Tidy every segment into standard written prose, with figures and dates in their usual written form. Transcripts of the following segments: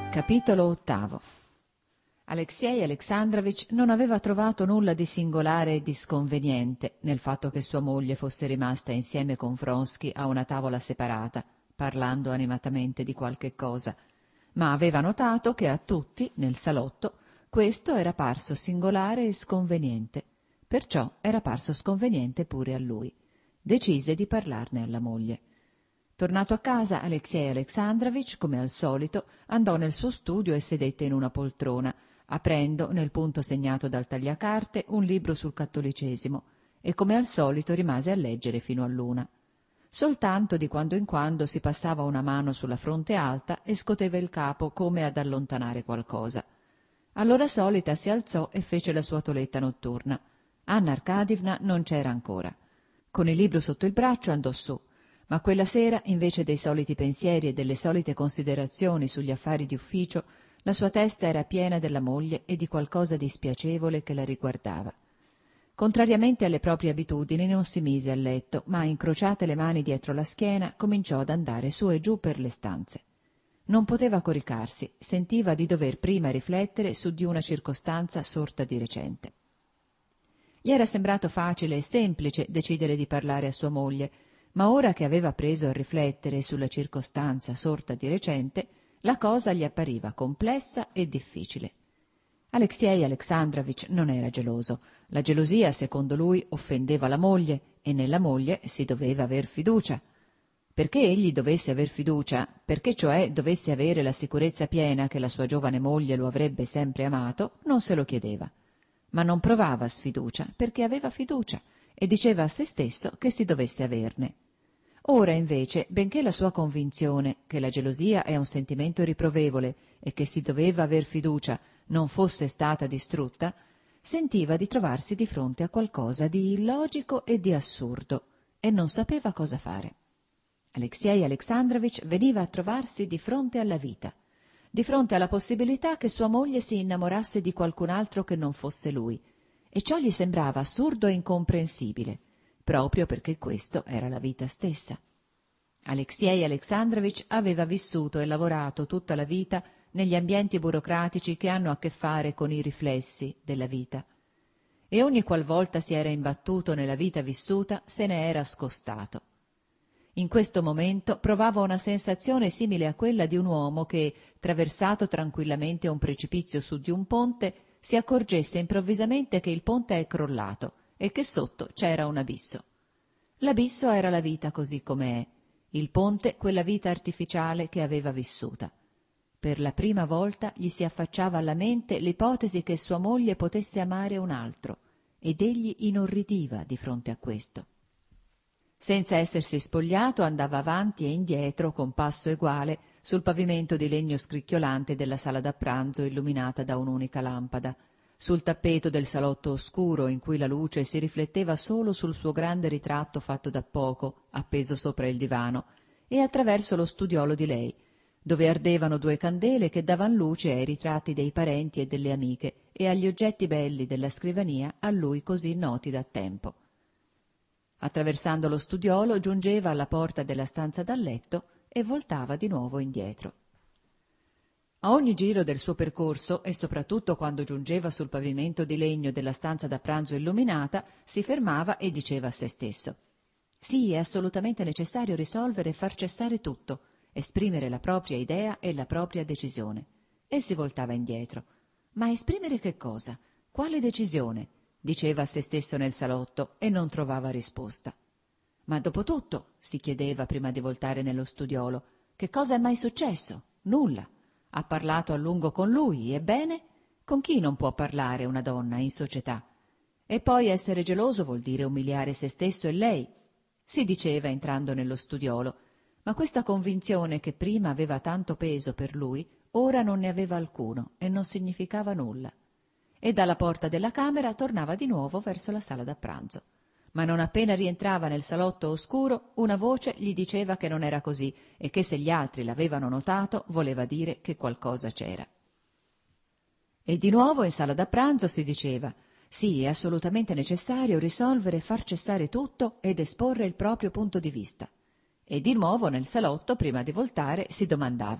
Capitolo 8. Aleksej Aleksandrovich non aveva trovato nulla di singolare e di sconveniente nel fatto che sua moglie fosse rimasta insieme con Vronsky a una tavola separata, parlando animatamente di qualche cosa, ma aveva notato che a tutti, nel salotto, questo era parso singolare e sconveniente. Perciò era parso sconveniente pure a lui. Decise di parlarne alla moglie. Tornato a casa, Aleksej Aleksandrovich, come al solito, andò nel suo studio e sedette in una poltrona, aprendo, nel punto segnato dal tagliacarte, un libro sul cattolicesimo, e come al solito rimase a leggere fino all'1. Soltanto di quando in quando si passava una mano sulla fronte alta e scoteva il capo come ad allontanare qualcosa. All'ora solita si alzò e fece la sua toeletta notturna. Anna Arkadievna non c'era ancora. Con il libro sotto il braccio andò su, ma quella sera, invece dei soliti pensieri e delle solite considerazioni sugli affari di ufficio, la sua testa era piena della moglie e di qualcosa di spiacevole che la riguardava. Contrariamente alle proprie abitudini non si mise a letto, ma, incrociate le mani dietro la schiena, cominciò ad andare su e giù per le stanze. Non poteva coricarsi, sentiva di dover prima riflettere su di una circostanza sorta di recente. Gli era sembrato facile e semplice decidere di parlare a sua moglie, ma ora che aveva preso a riflettere sulla circostanza sorta di recente, la cosa gli appariva complessa e difficile. Aleksej Aleksandrovich non era geloso. La gelosia, secondo lui, offendeva la moglie e nella moglie si doveva aver fiducia. Perché egli dovesse aver fiducia, perché cioè dovesse avere la sicurezza piena che la sua giovane moglie lo avrebbe sempre amato, non se lo chiedeva. Ma non provava sfiducia perché aveva fiducia e diceva a se stesso che si dovesse averne. Ora, invece, benché la sua convinzione che la gelosia è un sentimento riprovevole e che si doveva aver fiducia non fosse stata distrutta, sentiva di trovarsi di fronte a qualcosa di illogico e di assurdo e non sapeva cosa fare. Aleksej Aleksandrovich veniva a trovarsi di fronte alla vita, di fronte alla possibilità che sua moglie si innamorasse di qualcun altro che non fosse lui, e ciò gli sembrava assurdo e incomprensibile, proprio perché questo era la vita stessa. Aleksej Aleksandrovich aveva vissuto e lavorato tutta la vita negli ambienti burocratici che hanno a che fare con i riflessi della vita, e ogni qualvolta si era imbattuto nella vita vissuta se ne era scostato. In questo momento provava una sensazione simile a quella di un uomo che, traversato tranquillamente un precipizio su di un ponte, si accorgesse improvvisamente che il ponte è crollato e che sotto c'era un abisso. L'abisso era la vita così com'è, il ponte quella vita artificiale che aveva vissuta. Per la prima volta gli si affacciava alla mente l'ipotesi che sua moglie potesse amare un altro, ed egli inorridiva di fronte a questo. Senza essersi spogliato andava avanti e indietro con passo eguale sul pavimento di legno scricchiolante della sala da pranzo illuminata da un'unica lampada, sul tappeto del salotto oscuro in cui la luce si rifletteva solo sul suo grande ritratto fatto da poco, appeso sopra il divano, e attraverso lo studiolo di lei, dove ardevano 2 candele che davan luce ai ritratti dei parenti e delle amiche e agli oggetti belli della scrivania a lui così noti da tempo. Attraversando lo studiolo giungeva alla porta della stanza da letto e voltava di nuovo indietro. A ogni giro del suo percorso, e soprattutto quando giungeva sul pavimento di legno della stanza da pranzo illuminata, si fermava e diceva a se stesso: «Sì, è assolutamente necessario risolvere e far cessare tutto, esprimere la propria idea e la propria decisione». E si voltava indietro. «Ma esprimere che cosa? Quale decisione?» diceva a se stesso nel salotto e non trovava risposta. «Ma dopo tutto», si chiedeva prima di voltare nello studiolo, «che cosa è mai successo? Nulla. Ha parlato a lungo con lui, ebbene? Con chi non può parlare una donna in società? E poi essere geloso vuol dire umiliare se stesso e lei», si diceva entrando nello studiolo, ma questa convinzione che prima aveva tanto peso per lui, ora non ne aveva alcuno e non significava nulla. E dalla porta della camera tornava di nuovo verso la sala da pranzo. Ma non appena rientrava nel salotto oscuro, una voce gli diceva che non era così e che se gli altri l'avevano notato voleva dire che qualcosa c'era. E di nuovo in sala da pranzo si diceva: «Sì, è assolutamente necessario risolvere e far cessare tutto ed esporre il proprio punto di vista». E di nuovo nel salotto, prima di voltare, si domandava: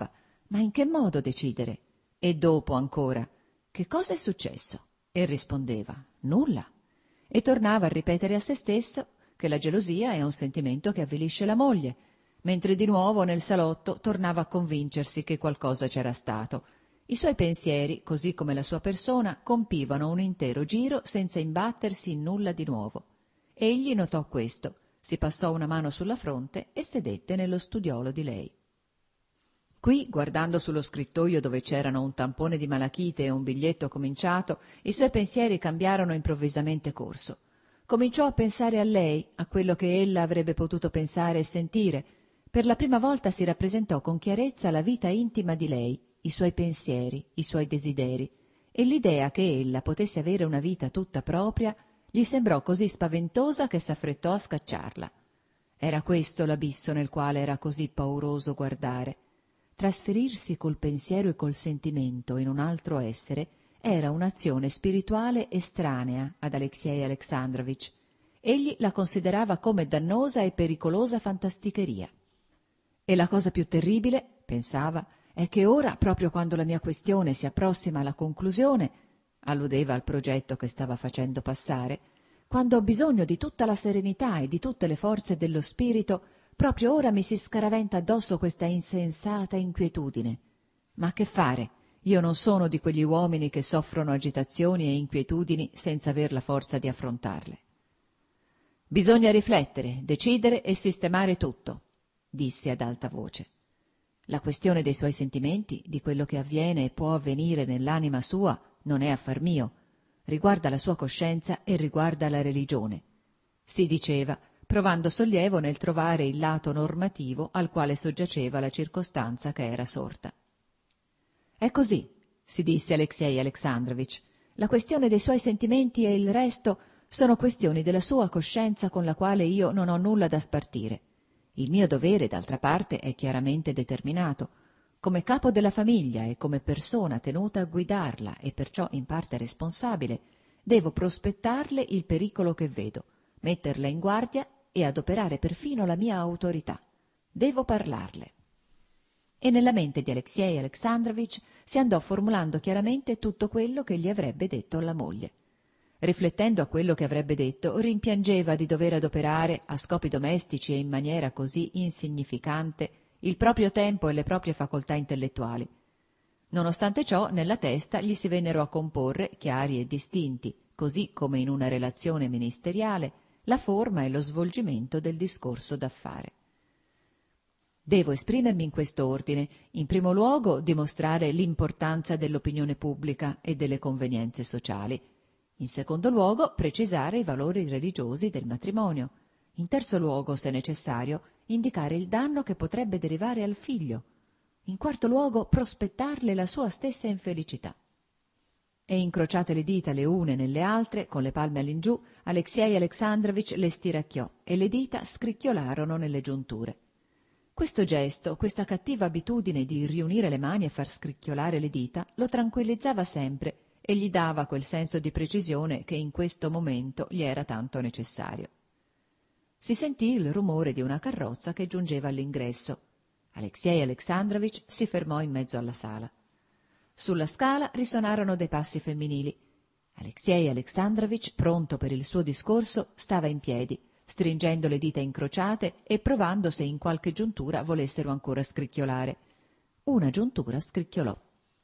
Ma in che modo decidere? E dopo ancora, che cosa è successo? E rispondeva, nulla. E tornava a ripetere a se stesso che la gelosia è un sentimento che avvilisce la moglie, mentre di nuovo nel salotto tornava a convincersi che qualcosa c'era stato. I suoi pensieri, così come la sua persona, compivano un intero giro senza imbattersi in nulla di nuovo. Egli notò questo, si passò una mano sulla fronte e sedette nello studiolo di lei. Qui, guardando sullo scrittoio dove c'erano un tampone di malachite e un biglietto cominciato, i suoi pensieri cambiarono improvvisamente corso. Cominciò a pensare a lei, a quello che ella avrebbe potuto pensare e sentire. Per la prima volta si rappresentò con chiarezza la vita intima di lei, i suoi pensieri, i suoi desideri, e l'idea che ella potesse avere una vita tutta propria gli sembrò così spaventosa che s'affrettò a scacciarla. Era questo l'abisso nel quale era così pauroso guardare. Trasferirsi col pensiero e col sentimento in un altro essere era un'azione spirituale estranea ad Aleksej Aleksandrovich. Egli la considerava come dannosa e pericolosa fantasticheria. E la cosa più terribile, pensava, è che ora, proprio quando la mia questione si approssima alla conclusione, alludeva al progetto che stava facendo passare, quando ho bisogno di tutta la serenità e di tutte le forze dello spirito, proprio ora mi si scaraventa addosso questa insensata inquietudine. Ma che fare? Io non sono di quegli uomini che soffrono agitazioni e inquietudini senza aver la forza di affrontarle. Bisogna riflettere, decidere e sistemare tutto, disse ad alta voce. La questione dei suoi sentimenti, di quello che avviene e può avvenire nell'anima sua, non è affar mio. Riguarda la sua coscienza e riguarda la religione. Si diceva, provando sollievo nel trovare il lato normativo al quale soggiaceva la circostanza che era sorta. È così, si disse Aleksej Aleksandrovich, la questione dei suoi sentimenti e il resto sono questioni della sua coscienza con la quale io non ho nulla da spartire. Il mio dovere, d'altra parte, è chiaramente determinato. Come capo della famiglia e come persona tenuta a guidarla e perciò in parte responsabile, devo prospettarle il pericolo che vedo, metterla in guardia e adoperare perfino la mia autorità. Devo parlarle. E nella mente di Aleksej Aleksandrovich si andò formulando chiaramente tutto quello che gli avrebbe detto alla moglie. Riflettendo a quello che avrebbe detto, rimpiangeva di dover adoperare, a scopi domestici e in maniera così insignificante, il proprio tempo e le proprie facoltà intellettuali. Nonostante ciò, nella testa gli si vennero a comporre, chiari e distinti, così come in una relazione ministeriale, la forma e lo svolgimento del discorso d'affare. Devo esprimermi in questo ordine, in primo luogo dimostrare l'importanza dell'opinione pubblica e delle convenienze sociali, in secondo luogo precisare i valori religiosi del matrimonio, in terzo luogo, se necessario, indicare il danno che potrebbe derivare al figlio, in quarto luogo prospettarle la sua stessa infelicità. E incrociate le dita le une nelle altre, con le palme all'ingiù, Aleksej Aleksandrovich le stiracchiò e le dita scricchiolarono nelle giunture. Questo gesto, questa cattiva abitudine di riunire le mani e far scricchiolare le dita, lo tranquillizzava sempre e gli dava quel senso di precisione che in questo momento gli era tanto necessario. Si sentì il rumore di una carrozza che giungeva all'ingresso. Aleksej Aleksandrovich si fermò in mezzo alla sala. Sulla scala risuonarono dei passi femminili. Aleksej Aleksandrovich, pronto per il suo discorso, stava in piedi, stringendo le dita incrociate e provando se in qualche giuntura volessero ancora scricchiolare. Una giuntura scricchiolò.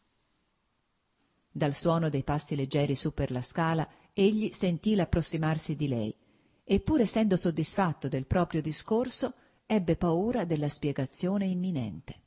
Dal suono dei passi leggeri su per la scala, egli sentì l'approssimarsi di lei, e pur essendo soddisfatto del proprio discorso, ebbe paura della spiegazione imminente.